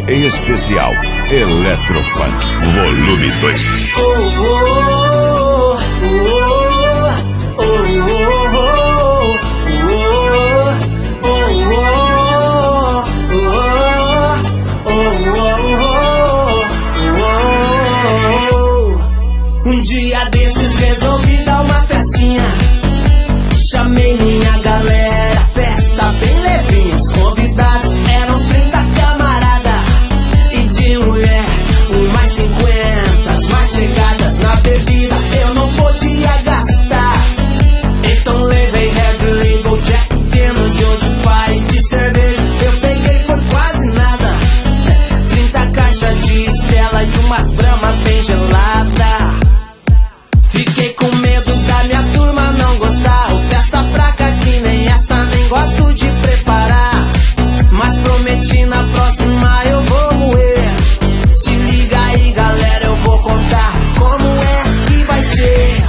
especial Eletrofunk Volume 2. Um dia desses resolvi dar uma festinha. Chamei minha galera, festa bem levinha. Os convidados eram uns 30 camarada. E de mulher, mais 50, as mais chegadas na bebida. Eu não podia gastar, então levei Red Label, Jack Daniels e outro pai de cerveja. Eu peguei, foi quase nada, 30 caixas de Stella e umas Brahma bem gelada. Fiquei com medo da minha turma não gostar. O festa fraca que nem essa nem gosto de preparar. Mas prometi na próxima eu vou moer. Se liga aí galera, eu vou contar como é que vai ser.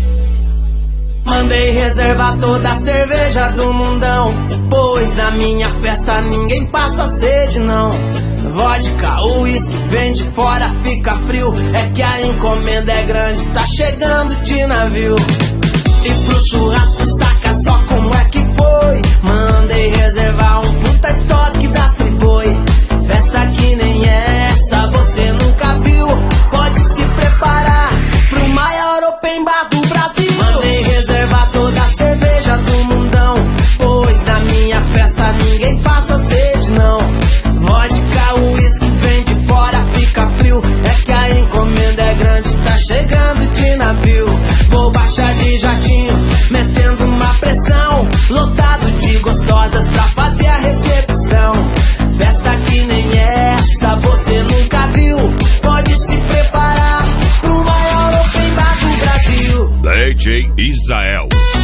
Mandei reservar toda a cerveja do mundão, pois na minha festa ninguém passa sede não. Vodka, uísque, vem de fora, fica frio. É que a encomenda é grande, tá chegando de navio. E pro churrasco saca só como é que foi. Mandei reservar um puta estoque da Friboi. Festa que nem essa você nunca viu. Pode se preparar pro maior open bar do Brasil. Mandei reservar toda a cerveja do mundão, pois na minha festa ninguém passa sede não. Vodka, uísque, vem de fora, fica frio. É que a encomenda é grande, tá chegando de navio. Vou baixar de jatinho, metendo uma pressão. Lotado de gostosas pra fazer a recepção. Festa que nem essa você nunca viu. Pode se preparar pro maior open bar do Brasil. DJ Israel.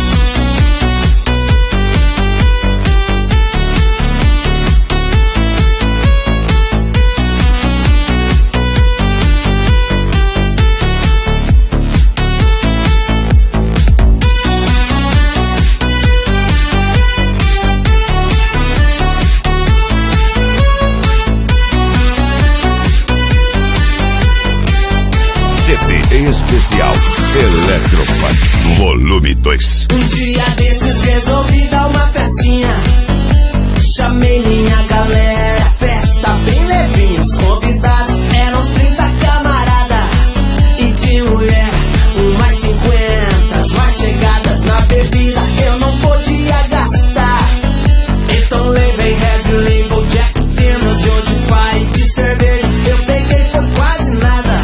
Especial Eletrofunk Volume 2. Um dia desses resolvi dar uma festinha. Chamei minha galera, festa bem levinha. Os convidados eram uns 30 camarada. E de mulher, mais 50, as mais chegadas na bebida. Eu não podia gastar, então levei Red Label, Jack Daniels e outro pai de cerveja. Eu peguei, foi quase nada,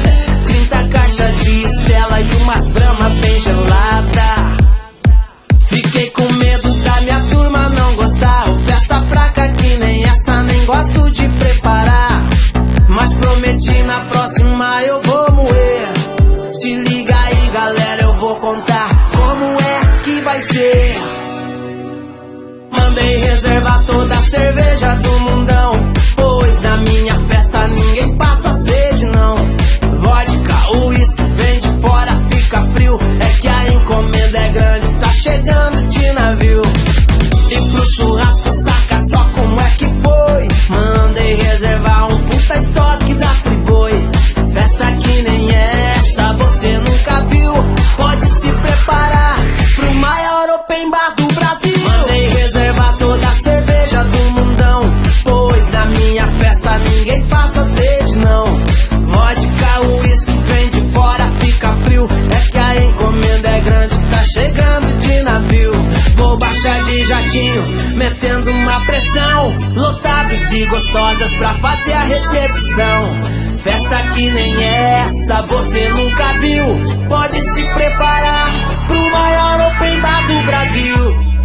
caixa de Stella e umas Brahma bem gelada. Fiquei com medo da minha turma não gostar. O festa fraca que nem essa nem gosto de preparar. Mas prometi na próxima eu vou moer. Se liga aí galera, eu vou contar como é que vai ser. Mandei reservar toda a cerveja do mundão, pois na minha festa ninguém passa sede não. Vodka, uísque, vem de fora, fica frio. É que a encomenda é grande, tá chegando de navio. E pro churrasco saca só como é que foi. Mandei reservar um puta estoque da Friboi. Festa que nem essa você nunca viu. Pode se preparar pro maior open bar do Brasil. Mandei reservar toda a cerveja do mundão, pois na minha festa ninguém passa sede não. Vodka, uísque, vem de fora, fica frio. É que a encomenda é grande, tá chegando de navio. Vou baixar de jatinho, metendo uma pressão. Lotado de gostosas pra fazer a recepção. Festa que nem essa você nunca viu. Pode se preparar pro maior open bar do Brasil.